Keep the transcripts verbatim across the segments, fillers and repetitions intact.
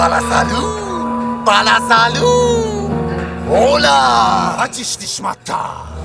Balasalu, Balasalu. Hola, هاتیش دیشمتا.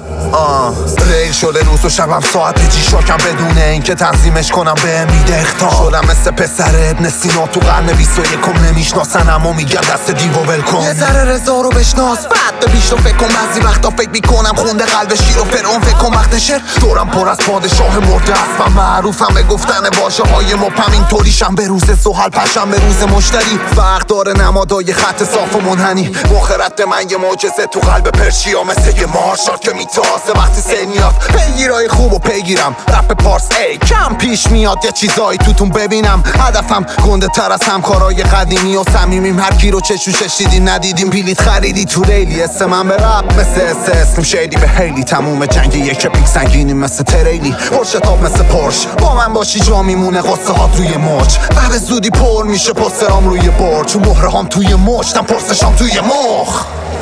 آه ریل شده روز و شبم ساعت جی شاکم بدون این که تنظیمش کنم به میده اختار شدم مثل پسر ابن سینا تو قرن بیست و یکم نمیشناسنم و میگم دست دیو ول کن یه ذره رضا رو بشناس بعد به پیش رو فکر کن بعضی وقتا فکر میکنم خونده قلب شیر و فرعون فکر کن وقت شعر دورم پر از پادشاه مرده است و معروفم به گفتن واژه های مبهم اینطوریشم به روز سوحل پشم به روز مشتری فرق داره نمادای خط صاف و منحنی مخرت من یه معجزه تو قلب پرشیا مثل یه مارشال که میتازه وقتی سیل میاد پیگیرای خوب و پیگیرم رپ پارس ای کم پیش میاد یه چیزایی توتون ببینم هدفم گنده تر از همکارای قدیمی و صمیمیم هر کی رو چشوشش دیدین ندیدیم بلیط خریدی تو ریلی اسم من به رپ مثل اس اسم شیدی به هیلی تموم جنگ یک پیک سنگینی مثل تریلی پرشتاب مثل پرش با من باشی جا میمونه قصه هات روی مچ و به زودی پر میشه پسترام روی برج چون مهره هام توی مچتم پرسشام توی مخ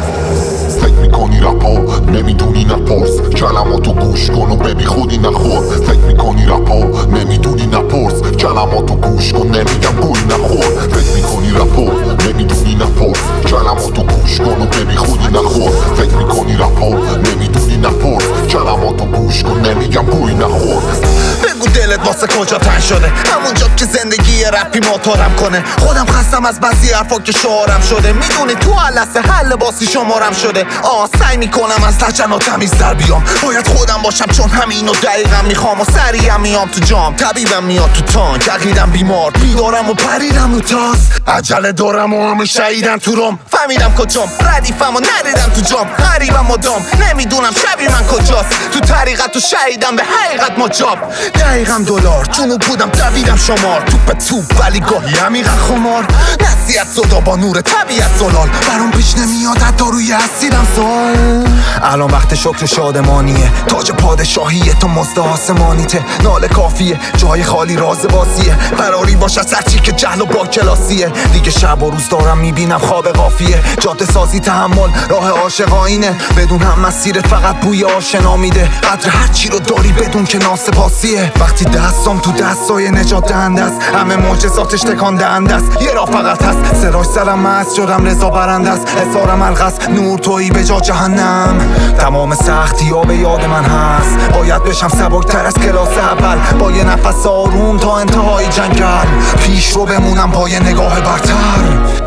فکر میکنی رپا نمیدونی نپرس کلماتو گوش کن و ببی خودی نخور فکر میکنی رپا نمیدونی نپرس کلماتو گوش کن نمیگم گوی نخور فکر میکنی رپا نمیدونی نپرس کلماتو گوش کن و ببی خودی نخور فکر میکنی رپا نمیدونی نپرس کلماتو گوش کن نمیگم گوی نخور بگو دلت واسه کجا تن شده همونجا که زندگی رپی موتورم کنه خودم خستم از بعضی حرفا که شعارم شده میدونی تو لحظه حل باسی شمارم شده آه سعی میکنم از لجن و تمیز در بیام باید خودم باشم چون همینو دقیقا میخوام و سریعم میام تو جام طبیبم میاد تو تانک عقیدم بیمار بیدارم و پریدم رو تاس عجله دارم و همه شهیدن تو روم فهمیدم کجام ردیفم و نریدم تو جام غریبم مدام نمیدونم شبیه من کجاست تو طریقت و شهیدم به حقیقت مجاب دقیقم دلار جنوب بودم دویدم شمار توپ توپ ولی گاهی عمیقا خمار نصیحت صدا با نور طبیعت زلال برام پیش نمیاد حتی روی اسیدم سوال الان وقت شکر و شادمانیه تاج پادشاهیه تو مزد آسمانیته ناله کافیه جای خالی راز بازیه قراری باشه از هرچی که جهل و با کلاسیه دیگه شب و روز دارم میبینم خواب قافیه جاده سازی تحمل راه عاشقانه بدون هم مسیرت فقط بوی آشنا میده قدر هرچی رو داری بدون که ناسپاسیه وقتی دستم تو دستای نجات دهنده است همه معجزاتش تکان دهنده است یه راه فقط هست سراش سرم مست شدم رضا برنده است اظهارم الغاست نور تویی به جا جهنم تمام سختی ها به یاد من هست باید بشم سبکتر از کلاس اول با یه نفس آروم تا انتهای جنگل پیش رو بمونم با یه نگاه برتر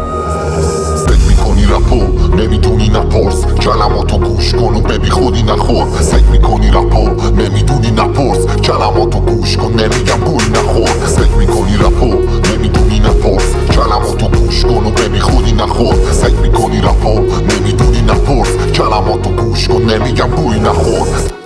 فکر میکنی رپا نمیدونی نپرس کلماتو گوش کن و ببی خودی نخور فکر میکنی رپا نمیدونی نپرس کلماتو گوش کن نمیگم گوی نخور فکر میکنی رپا نمیدونی نپرس کلماتو گوش کن و ببی خودی نخور فکر میکنی رپا نمیدونی نپرس کلماتو گوش کن نمیگم گوی نخور